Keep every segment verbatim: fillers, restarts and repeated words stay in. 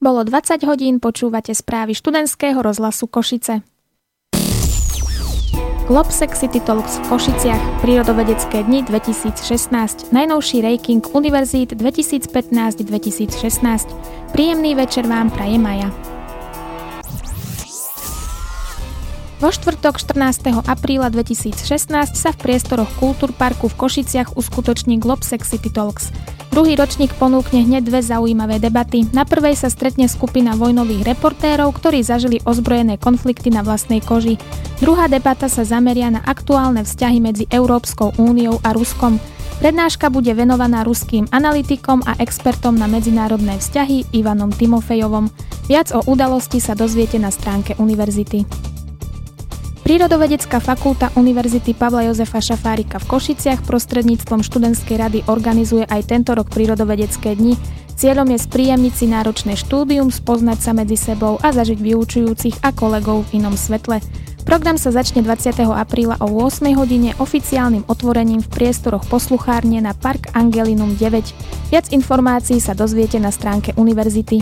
Bolo dvadsať hodín, počúvate správy študentského rozhlasu Košice. Globsec City Talks v Košiciach, prírodovedecké dni dvetisícšestnásť, najnovší ranking univerzít dvetisícpätnásť dvetisícšestnásť. Príjemný večer vám praje Maja. Vo štvrtok štrnásteho apríla dvetisícšestnásť sa v priestoroch Kultúrparku v Košiciach uskutoční Globsec City Talks. Druhý ročník ponúkne hneď dve zaujímavé debaty. Na prvej sa stretne skupina vojnových reportérov, ktorí zažili ozbrojené konflikty na vlastnej koži. Druhá debata sa zameria na aktuálne vzťahy medzi Európskou úniou a Ruskom. Prednáška bude venovaná ruským analytikom a expertom na medzinárodné vzťahy Ivanom Timofejovom. Viac o udalosti sa dozviete na stránke univerzity. Prírodovedecká fakulta Univerzity Pavla Jozefa Šafárika v Košiciach prostredníctvom študentskej rady organizuje aj tento rok prírodovedecké dni. Cieľom je spríjemniť si náročné štúdium, spoznať sa medzi sebou a zažiť vyučujúcich a kolegov v inom svetle. Program sa začne dvadsiateho apríla o ôsmej hodine oficiálnym otvorením v priestoroch posluchárne na Park Angelinum deväť. Viac informácií sa dozviete na stránke univerzity.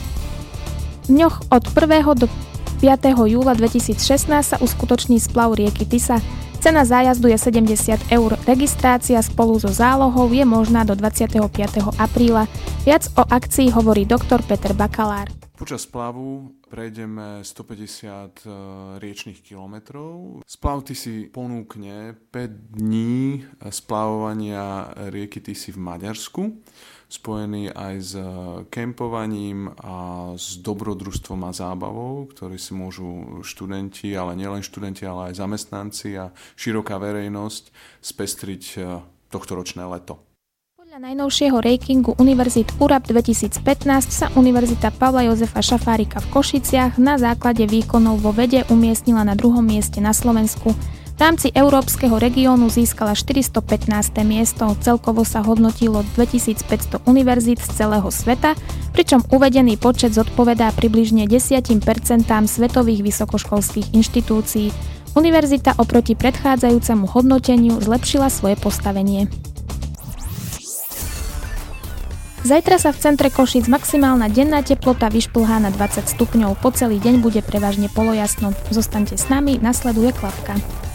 V dňoch od prvého do piateho júla dvetisícšestnásť sa uskutoční splav rieky Tisa. Cena zájazdu je sedemdesiat eur. Registrácia spolu so zálohou je možná do dvadsiateho piateho apríla. Viac o akcii hovorí doktor Peter Bakalár. Počas splavu prejdeme stopäťdesiat riečnych kilometrov. Splav Tisy ponúkne päť dní splavovania rieky Tisy v Maďarsku, spojený aj s kempovaním a s dobrodružstvom a zábavou, ktoré si môžu študenti, ale nielen študenti, ale aj zamestnanci a široká verejnosť spestriť tohtoročné leto. Podľa najnovšieho rankingu Univerzít U R A P dvetisícpätnásť sa Univerzita Pavla Jozefa Šafárika v Košiciach na základe výkonov vo vede umiestnila na druhom mieste na Slovensku. V rámci európskeho regiónu získala štyristopätnáste miesto, celkovo sa hodnotilo dvetisícpäťsto univerzít z celého sveta, pričom uvedený počet zodpovedá približne desať percent svetových vysokoškolských inštitúcií. Univerzita oproti predchádzajúcemu hodnoteniu zlepšila svoje postavenie. Zajtra sa v centre Košíc maximálna denná teplota vyšplhá na dvadsať stupňov, po celý deň bude prevažne polojasno. Zostaňte s nami, nasleduje Klapka.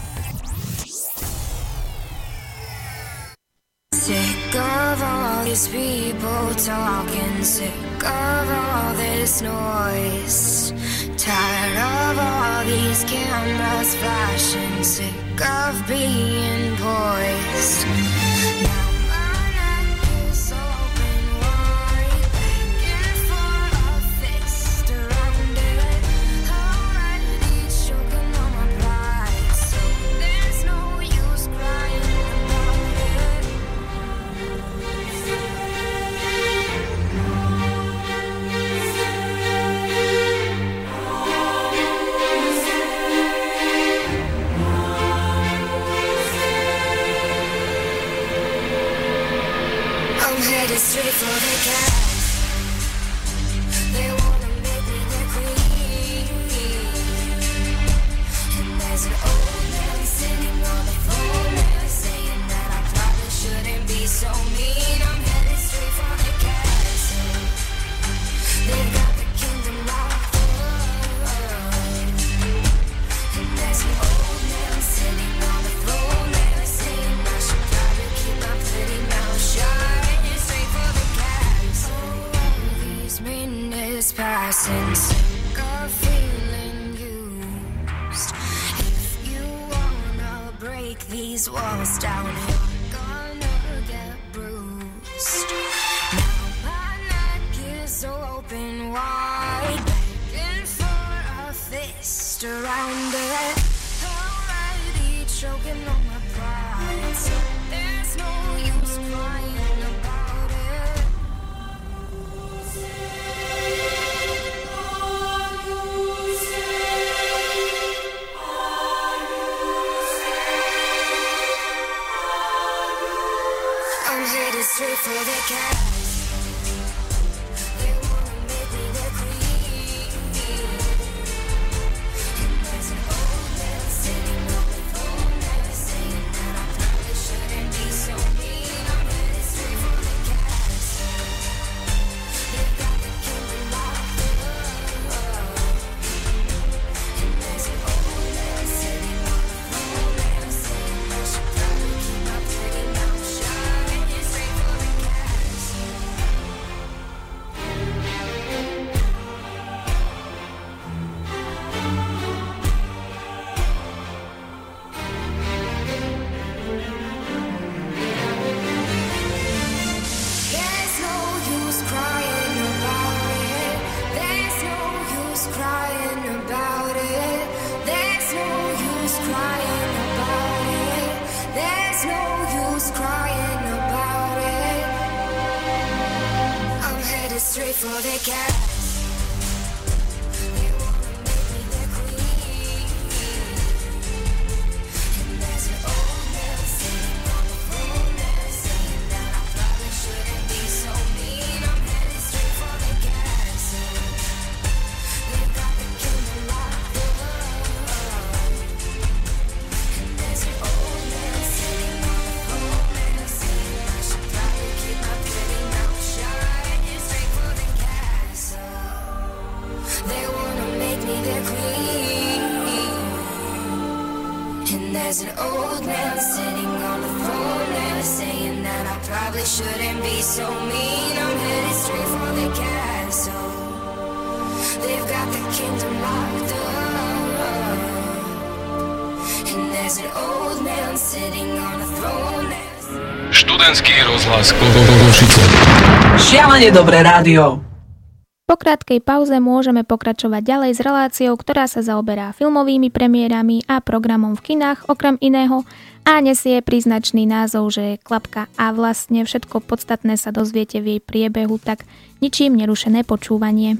Sick of all these people talking, sick of all this noise, tired of all these cameras flashing, sick of being poised. Now my neck is open wide, begging for a fist around it, already choking on my pride, so there's no use crying about it. I'm headed straight for the cash. They wanna make me their queen. And there's an old man sitting on the phone there saying that I probably shouldn't be so mean. I'm headed straight for the castle. They've got the kingdom locked up. And there's an old man sitting on the throne there saying I should probably keep my pretty mouth shut. Straight for the castle. All these minutes passing, sick of feeling used. If you wanna break these walls down, you're gonna get bruised. Now my neck is open wide, begging for a fist around it, already choking on my pride, so there's no use crying about it. I'm headed straight for the cash. They wanna make me their queen. And there's an old man sitting on the phone there saying that I probably shouldn't be straight for the cat. They wanna make me their queen. And there's an old man sitting on the throne there, saying that I probably shouldn't be so mean. I'm headed straight for the castle. They've got the kingdom locked up. And there's an old man sitting on the throne there, saying I should probably keep my pretty mouth shut. Head straight for the castle. They wanna make me their queen. And there's an old man sitting on the throne there, saying that I probably shouldn't be so mean. I'm headed straight for the castle. They've got the kingdom locked up. And there's an old man sitting on the throne there. Študentský rozhlas Košice. Šialene dobré rádio. Po krátkej pauze môžeme pokračovať ďalej s reláciou, ktorá sa zaoberá filmovými premiérami a programom v kinách okrem iného a nesie príznačný názov, že je klapka a vlastne všetko podstatné sa dozviete v jej priebehu, tak ničím nerušené počúvanie.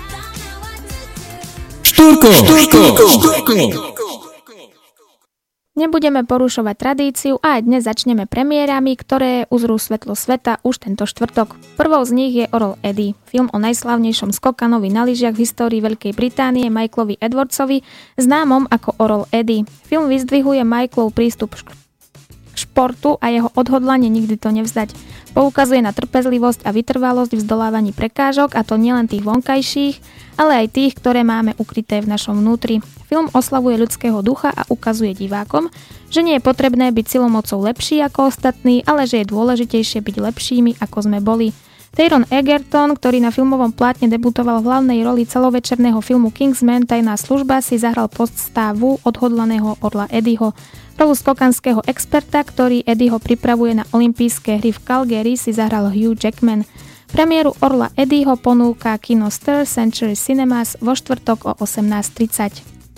Štúrko, Štúrko, Štúrko. Nebudeme porušovať tradíciu a aj dnes začneme premiérami, ktoré uzrú svetlo sveta už tento štvrtok. Prvou z nich je Oral Eddy, film o najslávnejšom skokanovi na lyžiach v histórii Veľkej Británie Michaelovi Edwardsovi, známom ako Oral Eddy. Film vyzdvihuje Michaelov prístup k športu a jeho odhodlanie nikdy to nevzdať. Poukazuje na trpezlivosť a vytrvalosť v zdolávaní prekážok, a to nielen tých vonkajších, ale aj tých, ktoré máme ukryté v našom vnútri. Film oslavuje ľudského ducha a ukazuje divákom, že nie je potrebné byť silomocou lepší ako ostatní, ale že je dôležitejšie byť lepšími, ako sme boli. Taron Egerton, ktorý na filmovom plátne debutoval v hlavnej roli celovečerného filmu Kingsman Tajná služba, si zahral postavu odhodlaného Orla Eddyho. Rolu skokanského experta, ktorý Eddyho pripravuje na olympijské hry v Calgary, si zahral Hugh Jackman. Premiéru Orla Eddyho ponúka kino Star Century Cinemas vo štvrtok o osemnásť tridsať.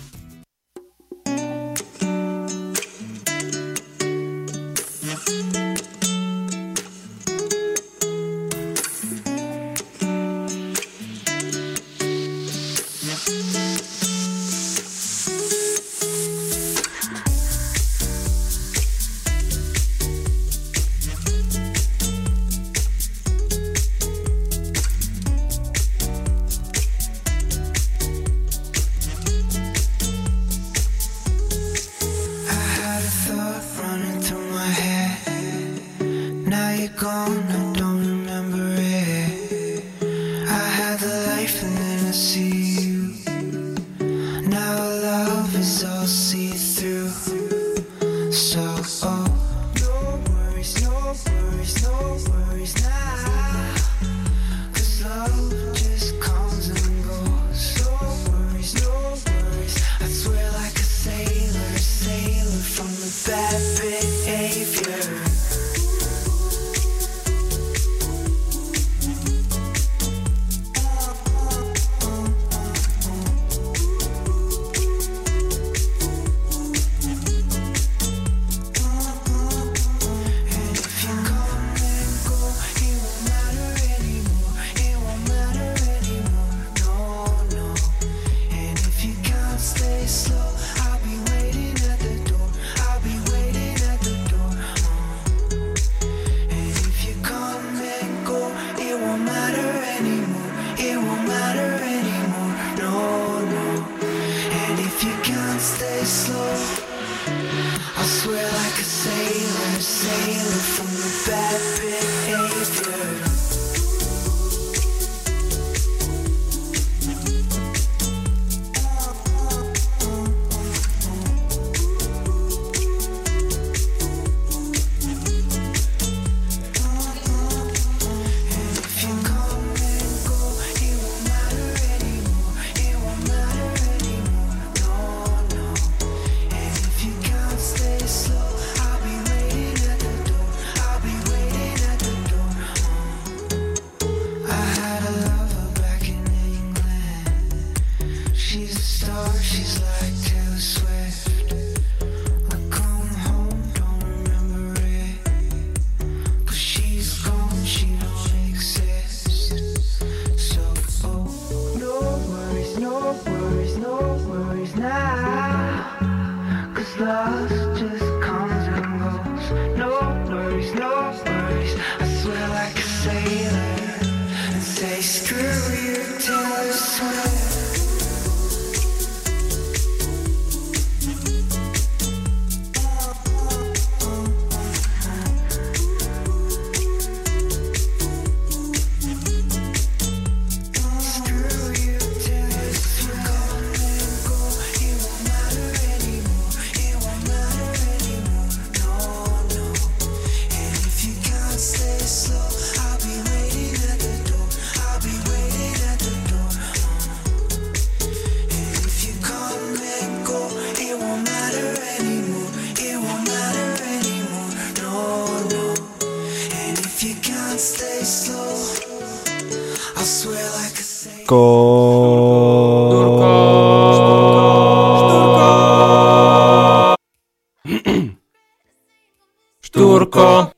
Štúrko.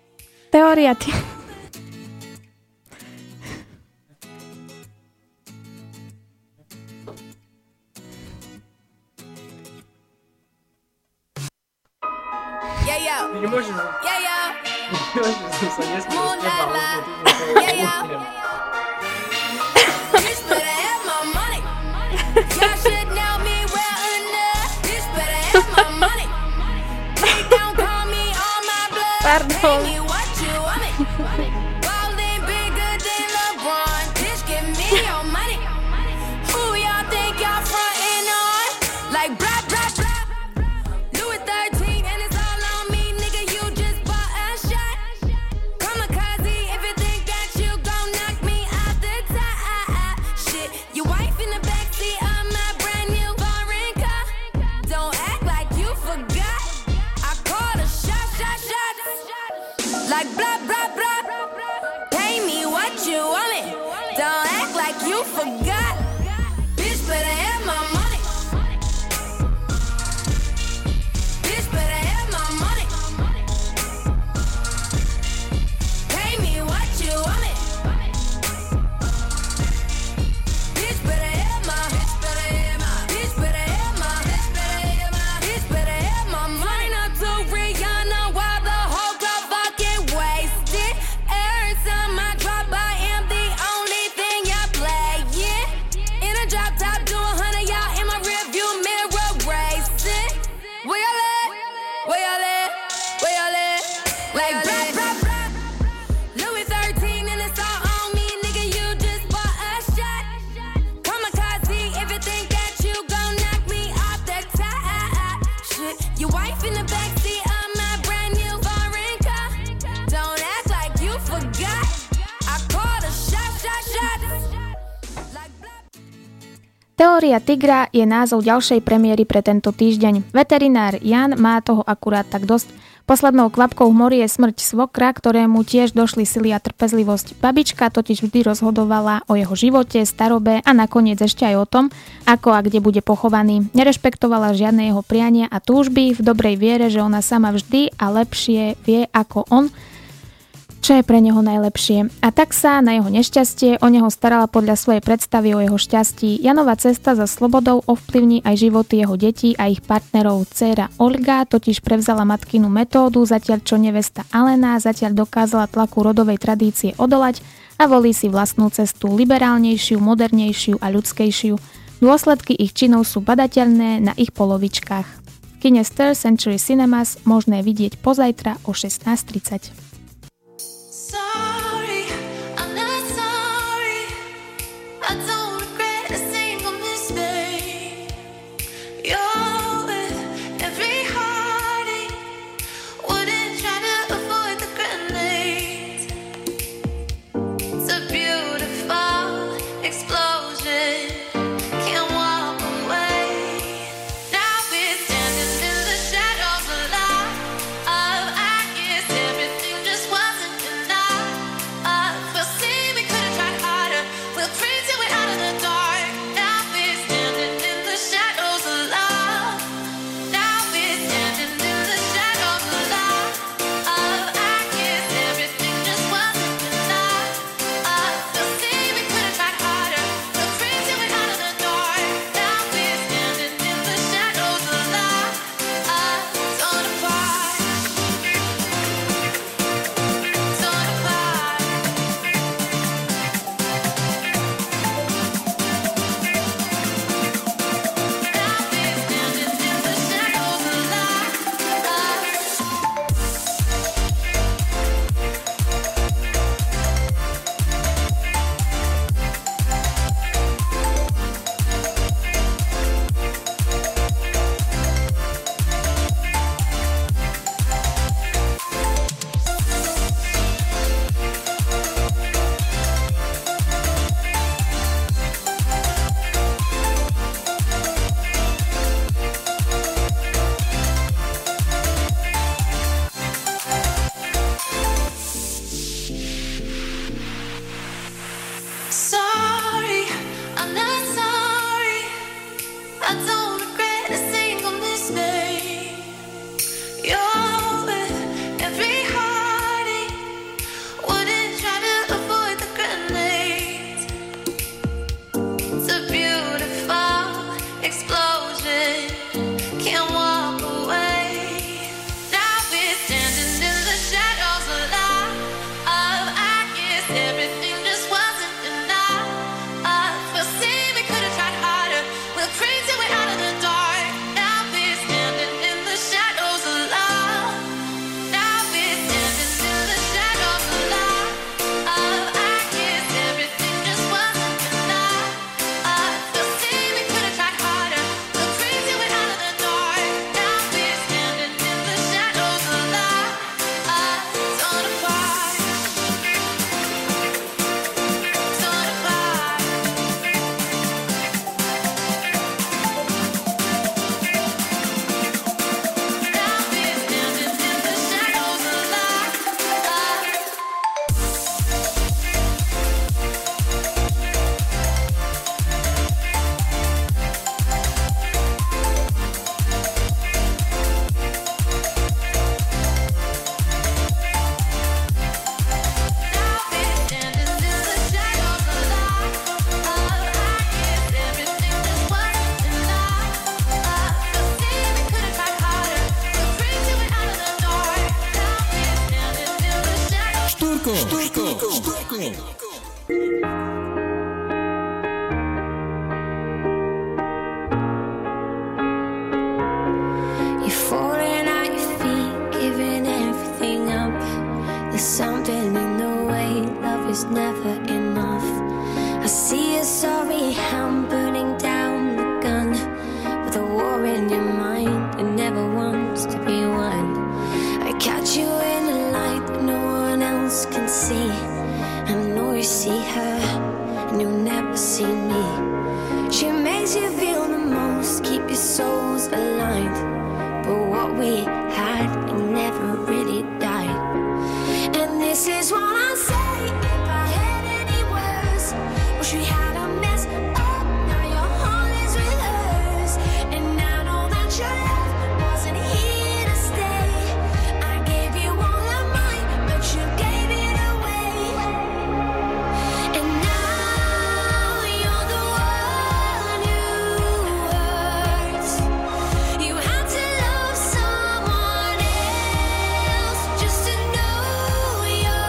Teória ty... Yeah, yo. Nemôžeš, Yeah, yo. nemôžeš sa nesmiel s teba, lebo ty sa Yeah, yo. Bitch better have my money. Y'all should know me well enough. Bitch better have my money. Please don't call me on my blood. Pardon. Pay me what you want me. Ballin' bigger than LeBron. Bitch, give me your money. Who y'all think y'all frontin' on? Like blah, blah, blah. Louis thirteen and it's all on me, nigga. You just bought a shot. Kamikaze if you think that you gon' knock me out the top. Shit, your wife in the backseat of my brand new foreign car. Don't act like you forgot. I called a shot, shot, shot. Like blah, blah, blah. Pay me what you want me. Don't act like you forgot. Bitch better have my money. Bitch better have my money. Pay me what you want me. Bitch better have my. Bitch better have my. Bitch better have my. Bitch better have my. Bitch better have my money. Not to Rihanna while the whole club fucking wasted. Every time I drop, I am the only thing y'all playing. In a drop top, do a hundred y'all in my rearview mirror racing. Where y'all at? Where y'all at? Where y'all at? Like blah blah blah. Louis thirteen and it's all on me, nigga. You just bought a shot. Kamikaze if you think that you gon' knock me off the top. Shit, your wife in the backseat of my brand new foreign car. Don't act like you forgot. I called a shot, shot, shot. Like blah. Teória tigra je názov ďalšej premiéry pre tento týždeň. Veterinár Jan má toho akurát tak dosť. Poslednou kvapkou v mori je smrť svokra, ktorému tiež došli sily a trpezlivosť. Babička totiž vždy rozhodovala o jeho živote, starobe a nakoniec ešte aj o tom, ako a kde bude pochovaný. Nerešpektovala žiadne jeho priania a túžby v dobrej viere, že ona sama vždy a lepšie vie ako on, čo je pre neho najlepšie. A tak sa na jeho nešťastie o neho starala podľa svojej predstavy o jeho šťastí. Janova cesta za slobodou ovplyvní aj životy jeho detí a ich partnerov. Dcéra Olga totiž prevzala matkinu metódu, zatiaľ čo nevesta Alena zatiaľ dokázala tlaku rodovej tradície odolať a volí si vlastnú cestu, liberálnejšiu, modernejšiu a ľudskejšiu. Dôsledky ich činov sú badateľné na ich polovičkách. V kine Star Century Cinemas možné vidieť pozajtra o šestnásť tridsať. Sorry, I'm not sorry. I don't regret a single mistake. You're with every heartache. Wouldn't try to avoid the grenades. It's a beautiful explosion. Can't walk away. Now we're standing in the shadows of love. I guess everything just wasn't enough. Uh, we'll see, we could have tried harder. We'll pray till we're out of the dark. Now we're standing in the shadows of love. You're falling at your feet, giving everything up. There's something in the way love is never enough. I see a sorry hand burning down the gun, with a war in your mind and never wants to be won. I catch you in a light that no one else can see. I know you see her and you'll never see me. She makes you feel the most, keep your souls aligned. But what we had, it never really died. And this is what I say, if I had any words. Wish we had a mess up, now your heart is with hers. And I know that your love wasn't here to stay. I gave you all of mine, but you gave it away. And now you're the one who hurts. You had to love someone else just to know your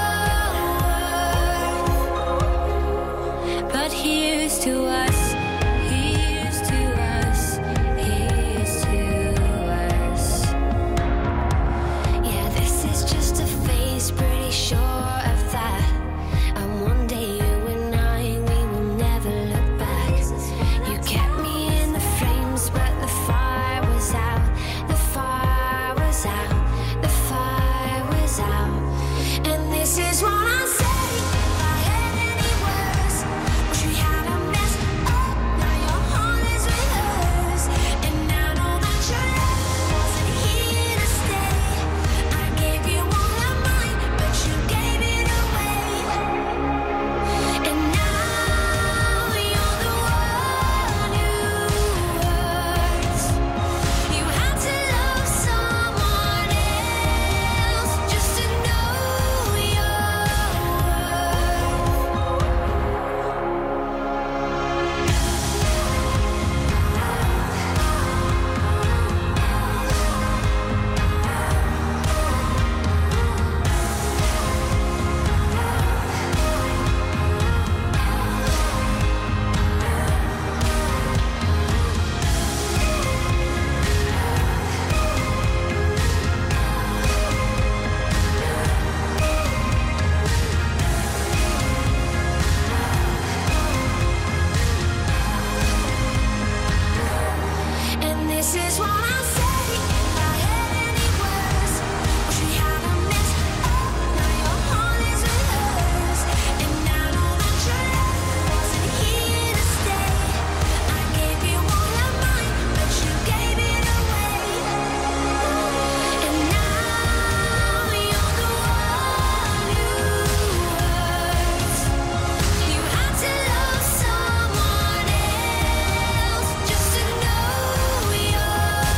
worth. But here's to us, here's to us, here's to us. Yeah, this is just a phase, pretty sure of that. And one day you and I, we will never look back. You kept me in the flames, but the fire was out. The fire was out. The fire was out. And this is what I say, if I had any words. Wish we had a mess up, now your heart is with hers. And I know that your love wasn't here to stay. I gave you all of mine, but you gave it away. And now you're the one who hurts. You had to love someone else just to know your And this is what I say, if I had any words. Wish we had a mess up, now your heart is with hers. And I know that your love wasn't here to stay. I gave you all of mine, but you gave it away. And now you're the one who hurts. You had to love someone else just to know your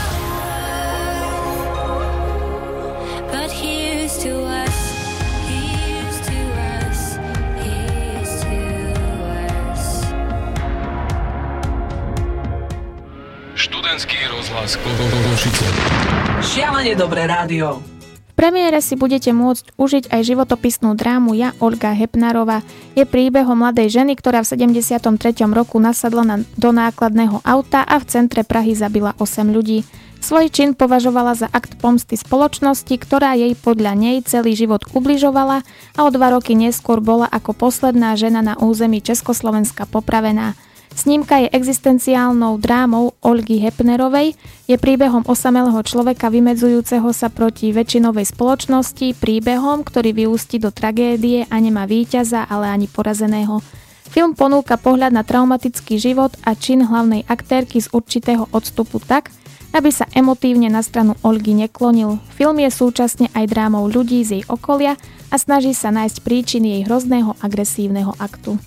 worth. But here's to us, here's to us, here's to us. Študentský rozhlas Košice. Šialene dobré rádio. V premiére si budete môcť užiť aj životopisnú drámu Ja, Olga Hepnarová. Je príbehom mladej ženy, ktorá v sedemdesiatom treťom roku nasadla na, do nákladného auta a v centre Prahy zabila osem ľudí. Svoj čin považovala za akt pomsty spoločnosti, ktorá jej podľa nej celý život ubližovala a o dva roky neskôr bola ako posledná žena na území Československa popravená. Snímka je existenciálnou drámou Olgy Hepnerovej, je príbehom osamelého človeka vymedzujúceho sa proti väčšinovej spoločnosti, príbehom, ktorý vyústi do tragédie a nemá víťaza, ale ani porazeného. Film ponúka pohľad na traumatický život a čin hlavnej aktérky z určitého odstupu tak, aby sa emotívne na stranu Olgy neklonil. Film je súčasne aj drámou ľudí z jej okolia a snaží sa nájsť príčiny jej hrozného agresívneho aktu.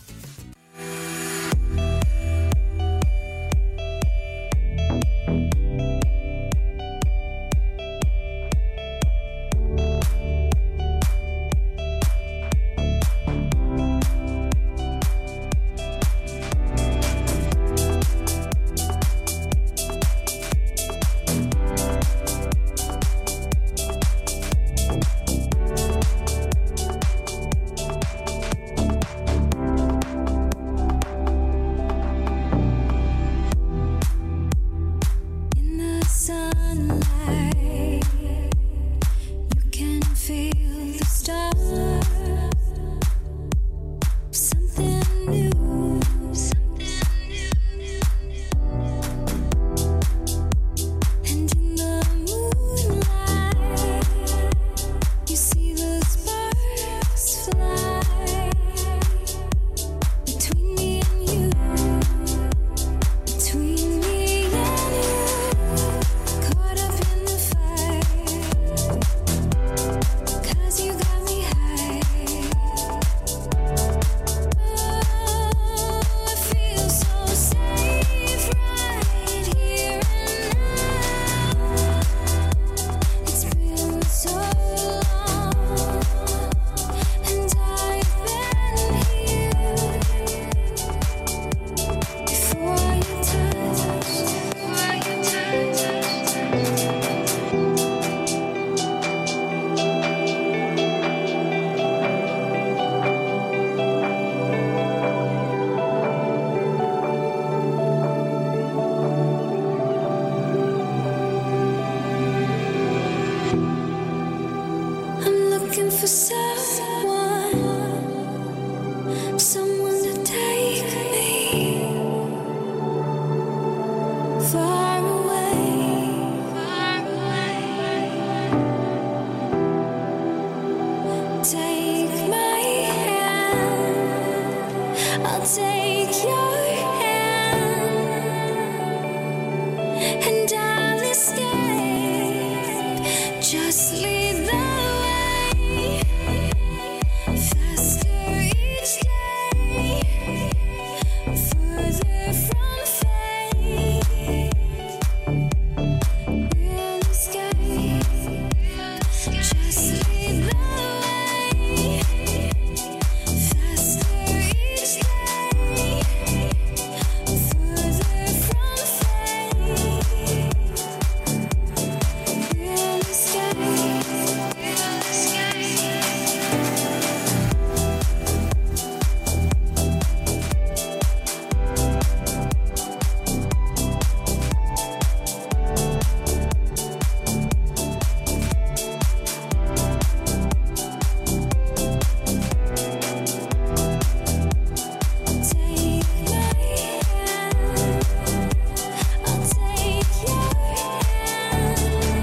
and I'll escape. Just lead the way, faster each day, further from fate. We'll escape. Just lead the way, faster each day, further from fate. We'll escape. We'll escape. Take my hand, I'll take your hand,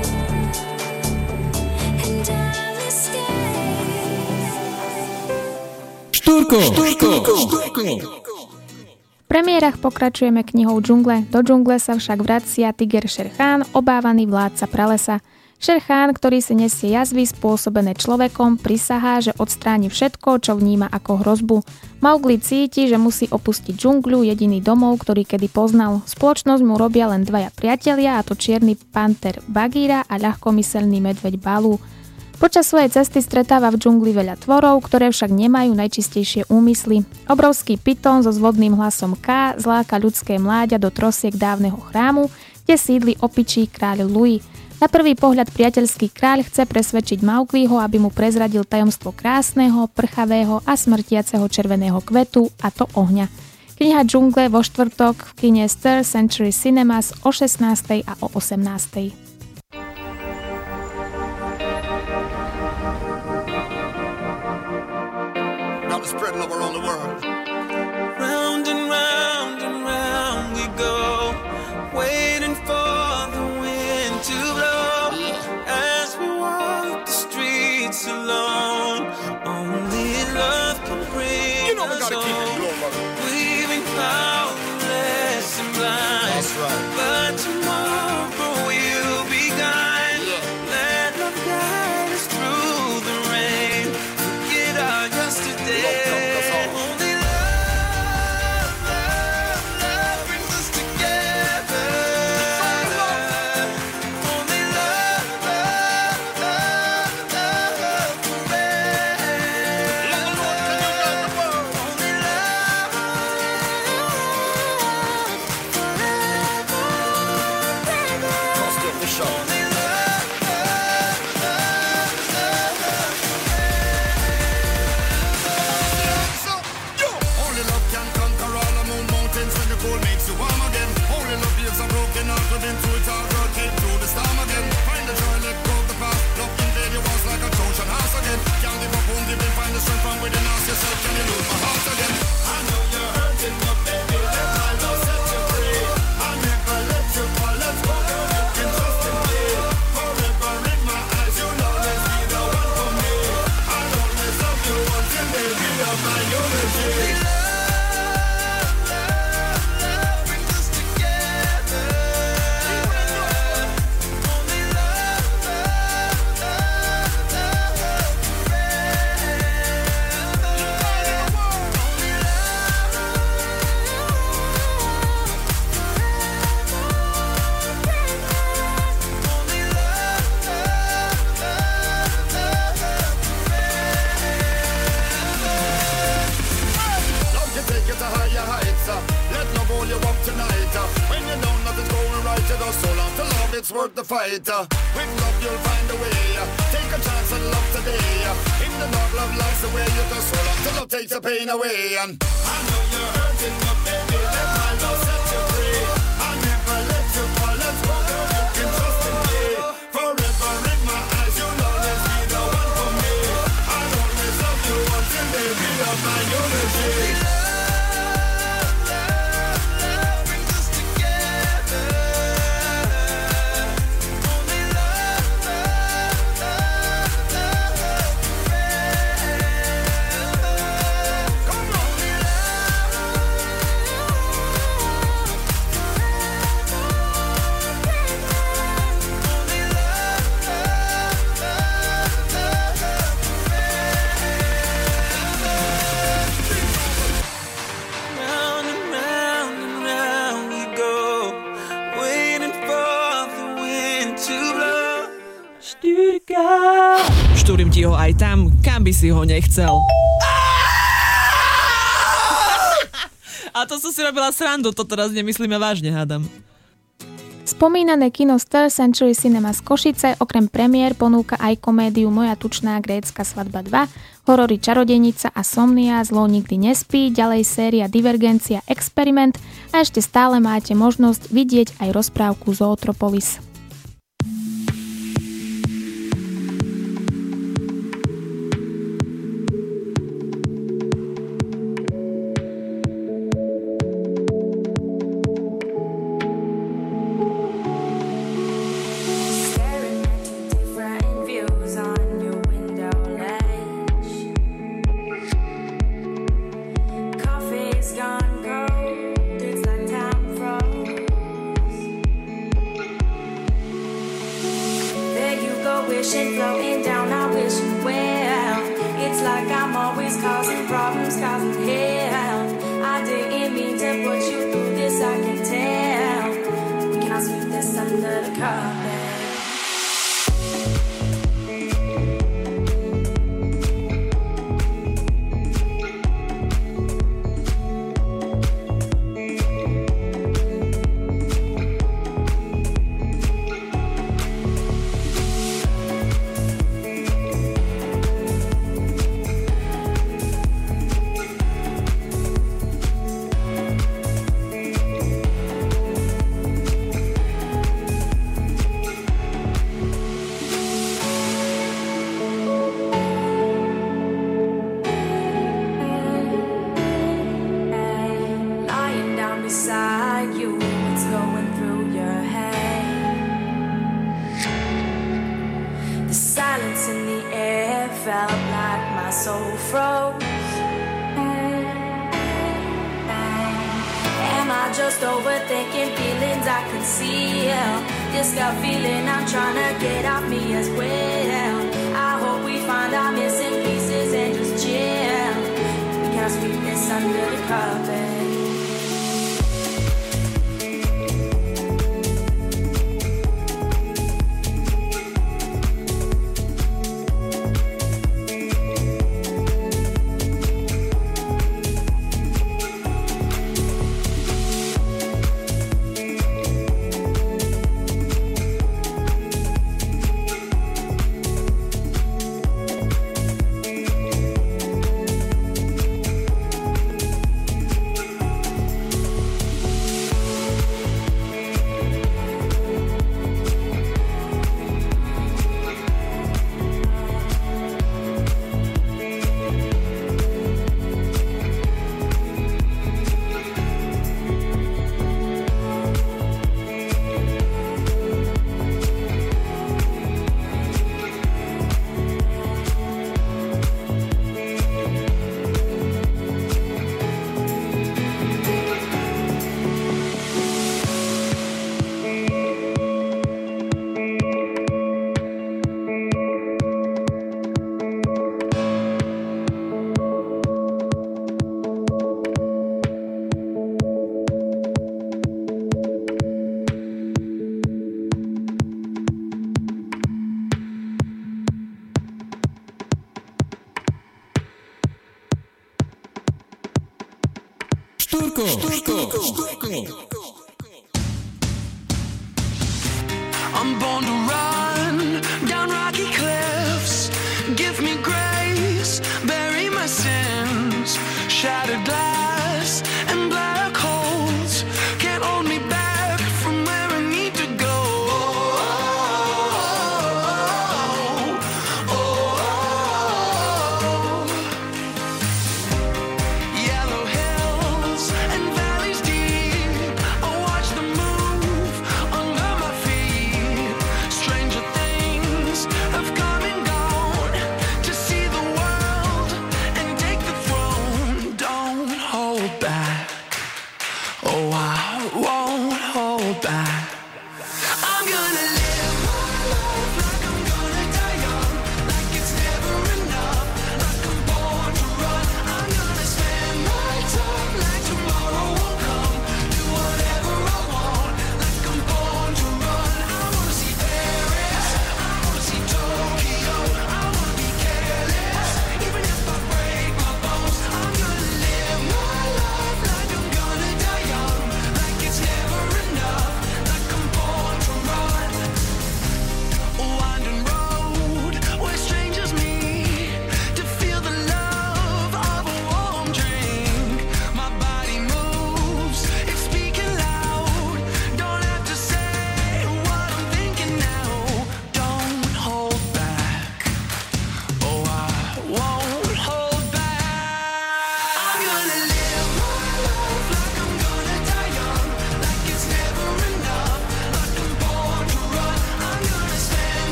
and I'll escape. Štúrko, štúrko, štúrko. V premiérach pokračujeme knihou Džungle. Do džungle sa však vracia tiger Sher Khan, obávaný vládca pralesa. Sher Khan, ktorý si nesie jazvy spôsobené človekom, prisahá, že odstráni všetko, čo vníma ako hrozbu. Mowgli cíti, že musí opustiť džungľu, jediný domov, ktorý kedy poznal. Spoločnosť mu robia len dvaja priatelia, a to čierny panter Bagheera a ľahkomyselný medveď Baloo. Počas svojej cesty stretáva v džungli veľa tvorov, ktoré však nemajú najčistejšie úmysly. Obrovský pytón so zvodným hlasom K zláka ľudské mláďa do trosiek dávneho chrámu, kde sídli opičí kráľ Louis. Na prvý pohľad priateľský kráľ chce presvedčiť Mowgliho, aby mu prezradil tajomstvo krásneho, prchavého a smrtiaceho červeného kvetu, a to ohňa. Kniha Džungle vo štvrtok v kine Star Century Cinemas o šestnástej a o osemnástej. Now we're spreading love around the world. Round and round and round we go, waiting for the wind to blow. As we walk the streets alone, only love can bring You know we us gotta keep it home. low, mother. Weaving powerless and blind, That's right. but tomorrow we'll be gone. Yeah. Let love guide us through the rain. Forget our yesterday. That's all. Only love, love, love brings us together. Only love, love, love, love forever. Only love forever. Don't skip the show. Only love, love, love, love So, yo! Only love can conquer all the moon mountains when the cold makes you warm again. Only love heals a broken heart, but into it all girl keep through the storm again. Find the joy, let go of the past. Love invade your walls like a Trojan horse again. Can't give up, won't give in, find the strength from within. Ask yourself, can you lose my heart again? I know you're hurting, but baby, let my love set you free. I'll never let you fall, let's go, girl, you can trust in me. Forever in my eyes, you'll always be the one for me. I'll always love you until baby, you're my unity. Love can take you to higher heights. uh. Let love hold you up tonight. uh. When you know nothing's going right, you just hold on to love. It's worth the fight. uh. With love, you'll find a way. uh. Take a chance and love today. uh. In the dark, love lies away. You just hold on to love, takes the pain away. And I know you're hurting, but baby, let my love set you free. I'll never let you fall. Let's go, girl, you can trust in me. Forever in my eyes, you'll always be the one for me. I'll always love you until baby, you're my unity. Only love ti ho aj tam, kam by si ho nechcel. A to som si robila srandu, to teraz nemyslíme vážne, hádam. Spomínané kino Star Century Cinema z Košice okrem premiér ponúka aj komédiu Moja tučná grécka svadba dva, horory Čarodejnica a Somnia, Zlo nikdy nespí, ďalej séria Divergencia Experiment a ešte stále máte možnosť vidieť aj rozprávku Zootropolis. Štúrko, štúrko, štúrko. I'm born to run down rocky cliffs. Give me grace, bury my sins. Shattered glass and black holes can't hold me back from where I need to go. Oh, oh, oh. Yellow hills and valleys deep, I watch them move under my feet.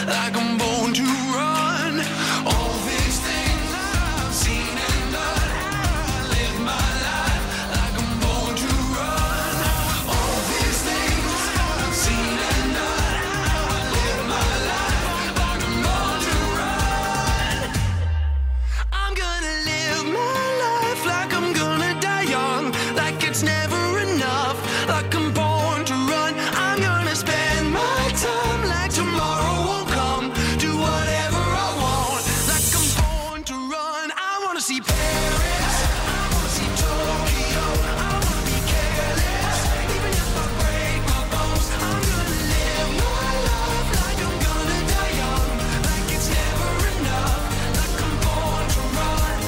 like I'm born to run. All these things I've seen and done, I live my life like I'm born to run. All these things I've seen and done, I live my life like I'm born to run. I'm gonna live my life like I'm gonna die young, like it's never enough, like I'm born to run. I'm gonna spend my time like tomorrow won't come, do whatever I want, like I'm born to run. I wanna see Paris, I wanna see Tokyo, I wanna be careless, even if I break my bones. I'm gonna live my life like I'm gonna die young, like it's never enough, like I'm born to run.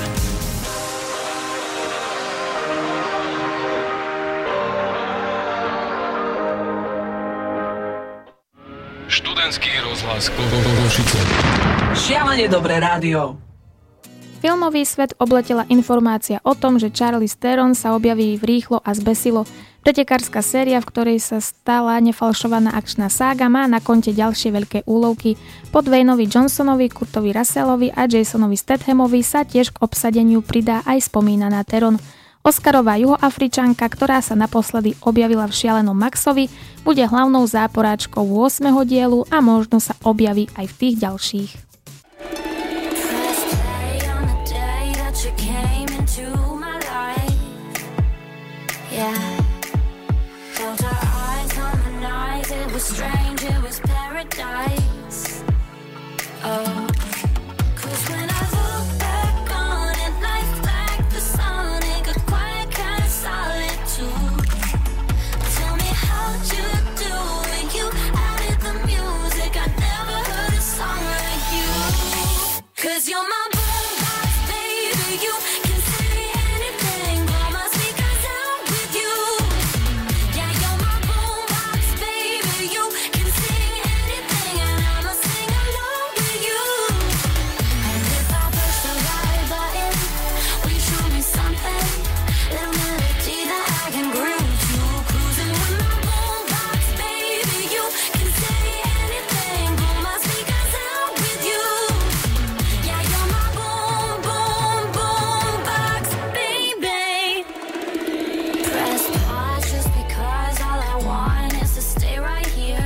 Študentský rozhlas Košice. Šialene dobré rádio. Filmový svet obletela informácia o tom, že Charlize Theron sa objaví v Rýchlo a zbesilo. Pretekárska séria, v ktorej sa stala nefalšovaná akčná sága, má na konte ďalšie veľké úlovky. Po Dwaynovi Johnsonovi, Kurtovi Russellovi a Jasonovi Stathamovi sa tiež k obsadeniu pridá aj spomínaná Theron. Oscarová juhoafričanka, ktorá sa naposledy objavila v Šialenom Maxovi, bude hlavnou záporáčkou ôsmeho dielu a možno sa objaví aj v tých ďalších. Press play on the day that you came into my life. Yeah. Felt our eyes on the night. It was strange, it was paradise. Oh. 'Cause when I look back on it, life like the sun, it got quiet, kind of solitude. Tell me how'd you do it? You added the music. I never heard a song like you. 'Cause you're my boombox, baby. You can say anything. Blow my speakers out with you. Yeah, you're my boombox, baby. You can sing anything, and I'ma sing along with you. And if I push the right button, will you show me something? Little melody that I can groove to. Cruising with my boombox, baby. You can say anything. Blow my speakers out with you. Yeah, you're my boom, boom, boombox, baby. Press pause just because all I want is to stay right here.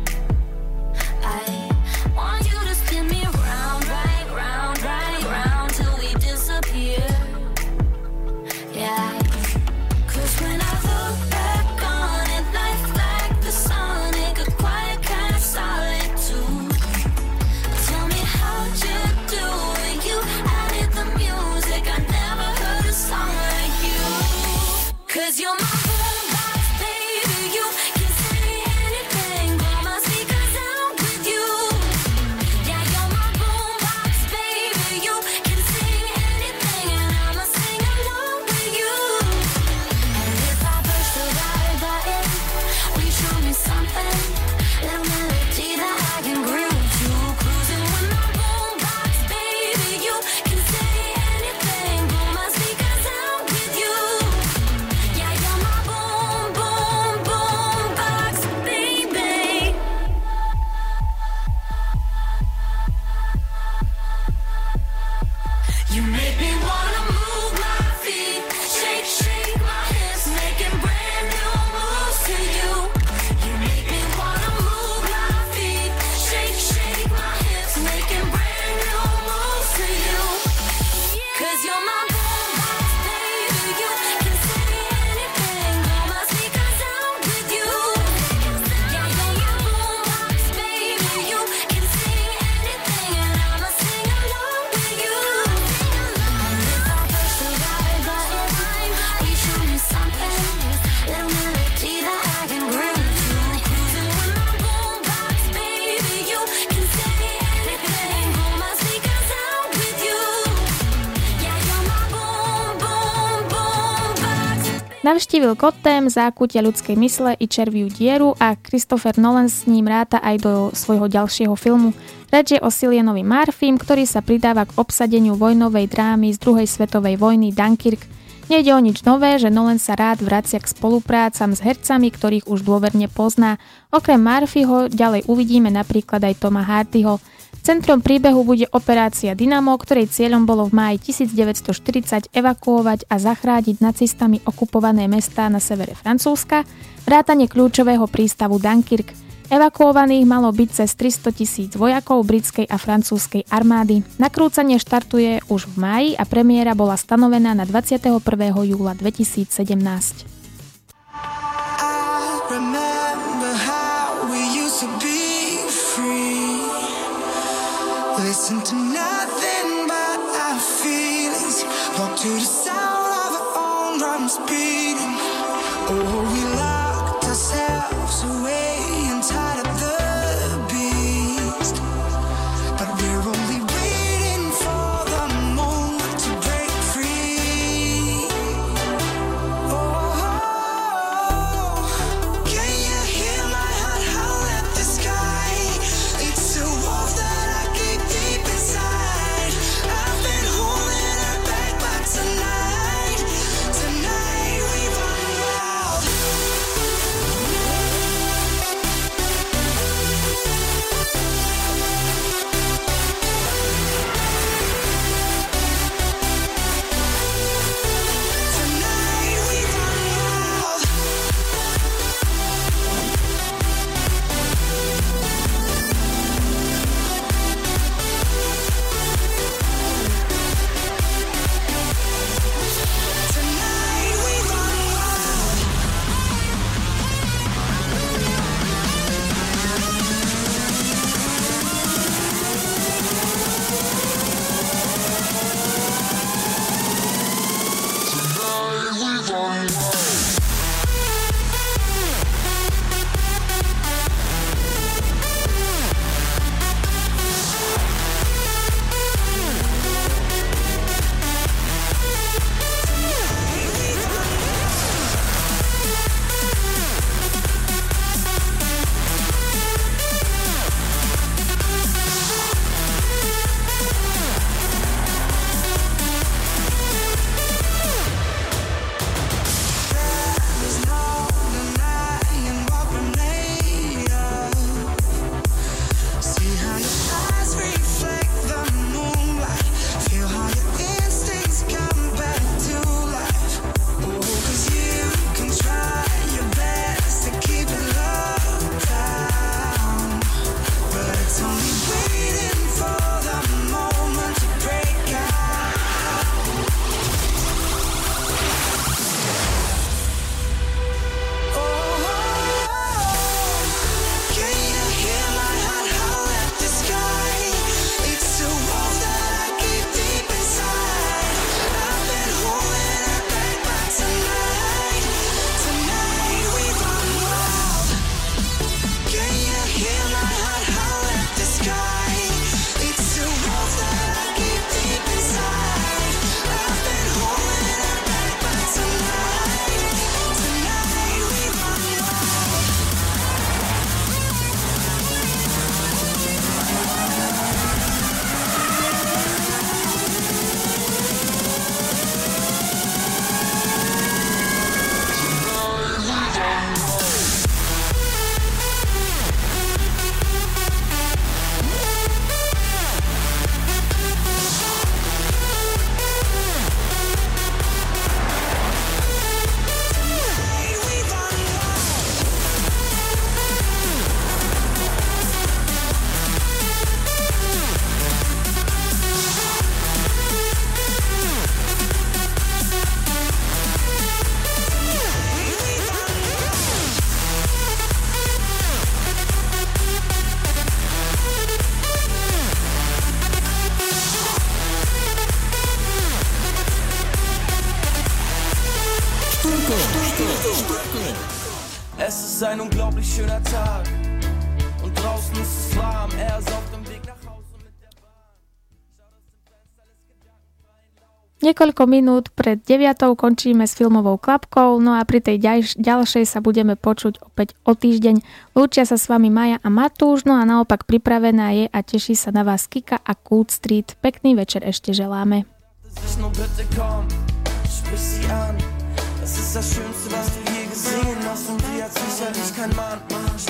I want you to spin me round, right, round, right, round till we disappear. Yeah. 'Cause when I look back on it, life like the sun, it got quiet, kind of solitude. Tell me how'd you do it? You added the music. I never heard a song like you. 'Cause you're my boombox, baby. You can say anything. Blow my speakers out with you. Yeah, you're my boombox, baby. You can sing anything, and I'ma sing along with you. And if I push the right button, will you show me something? Little melody that I can groove to. Cruising with my boombox, baby. You can say anything. Blow my speakers out with you. Yeah, you're my boom, boom, boombox, baby. You make me wanna move my feet, shake, shake my hips, making brand new moves to you. You make me wanna move my feet, shake, shake my hips, making brand new moves to you. 'Cause you're my boombox, baby. You can say anything. Blow my speakers out with you. Yeah, you're my boombox, baby. You can sing anything, and I'ma sing along with you. And if I push the right button, will you show me something? Little melody that I can groove to. Cruising with my boombox, baby. You can say anything. Blow my speakers out with you. Yeah, you're my boom, boom, boombox. Navštívil Kottém, Zákutia ľudskej mysle i Červiu dieru a Christopher Nolan s ním ráta aj do svojho ďalšieho filmu. Reč je o Cillianovi Murphym, ktorý sa pridáva k obsadeniu vojnovej drámy z druhej svetovej vojny Dunkirk. Nejde o nič nové, že Nolan sa rád vracia k spoluprácam s hercami, ktorých už dôverne pozná. Okrem Murphyho ďalej uvidíme napríklad aj Toma Hardyho. Centrom príbehu bude operácia Dynamo, ktorej cieľom bolo v máji devätnásťstoštyridsať evakuovať a zachrániť nacistami okupované mestá na severe Francúzska, vrátane kľúčového prístavu Dunkirk. Evakuovaných malo byť cez tristotisíc vojakov britskej a francúzskej armády. Nakrúcanie štartuje už v máji a premiéra bola stanovená na dvadsiateho prvého júla dvetisícsedemnásť. Listen to nothing but our feelings. Walk to the sound of our own drums beating. Oh, we locked ourselves away inside of the beast. But we're only waiting for the moment to break free. Oh, can you hear my heart howl at the sky? It's a wolf that I keep deep inside. I've been holding her back, but tonight, tonight we run wild. Tonight we run wild. Tonight we run wild. There's no denying what we're made of. See how your eyes reflect the moonlight. Feel how your instincts come back to life. Oh, 'cause you can try your best to keep it locked down, but it's only waiting for the moment to break out. Can you hear my heart howl at the sky? It's a wolf that I keep deep inside. I've been holding her back, but tonight, tonight we run wild. Can you hear my heart howl at the sky? It's a wolf that I keep deep inside. I've been holding her back, but tonight, tonight we run wild. Tonight we run wild. Tonight we run wild. Sturko, Sturko, Sturko. Es ist ein unglaublich schöner Tag und draußen ist es warm. Er ist auf dem Weg nach Hause mit der Bahn. Schaut aus dem Fenster, lässt gedankenfreien Lauf. Niekoľko minút pred deviatou končíme s filmovou klapkou, no a pri tej ďalš- ďalšej sa budeme počuť opäť o týždeň. Lúčia sa s vami Maja a Matúš, no a naopak pripravená je a teší sa na vás Kika a Cool Street. Pekný večer ešte želáme. Sich nur bitte komm. sprich sie an. Das ist das Schönste, was du je gesehen hast und sie hat sicherlich kein Mann.